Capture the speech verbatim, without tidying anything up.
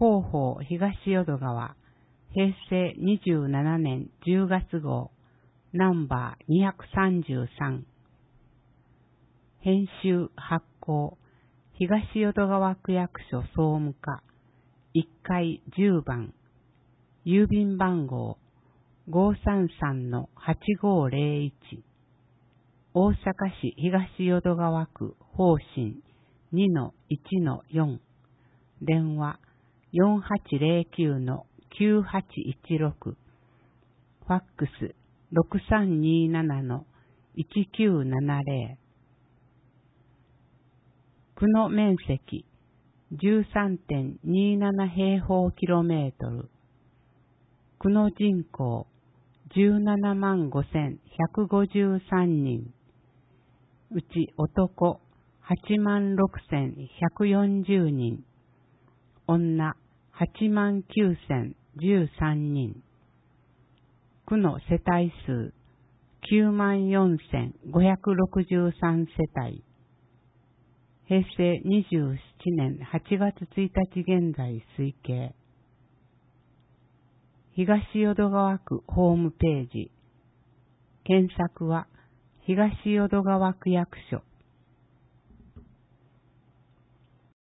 広報東淀川、平成にじゅうななねんじゅうがつ号、ナンバーにひゃくさんじゅうさん。編集発行、東淀川区役所総務課、いっかいじゅうばん、郵便番号 ごーさんさんのはちごーぜろいち、大阪市東淀川区方針 にのいちのよん、電話 よんはちぜろきゅうのきゅうはちいちろく、ファックス ろくさんにーななのいちきゅうななぜろ、区の面積 じゅうさんてんにーなな 平方キロメートル、区の人口じゅうななまんごせんひゃくごじゅうさんにん、うち男はちまんろくせんひゃくよんじゅうにん、女はちまんきゅうせんじゅうさんにん、区の世帯数きゅうまんよんせんごひゃくろくじゅうさん世帯、平成にじゅうななねんはちがつついたち現在推計。東淀川区ホームページ。検索は東淀川区役所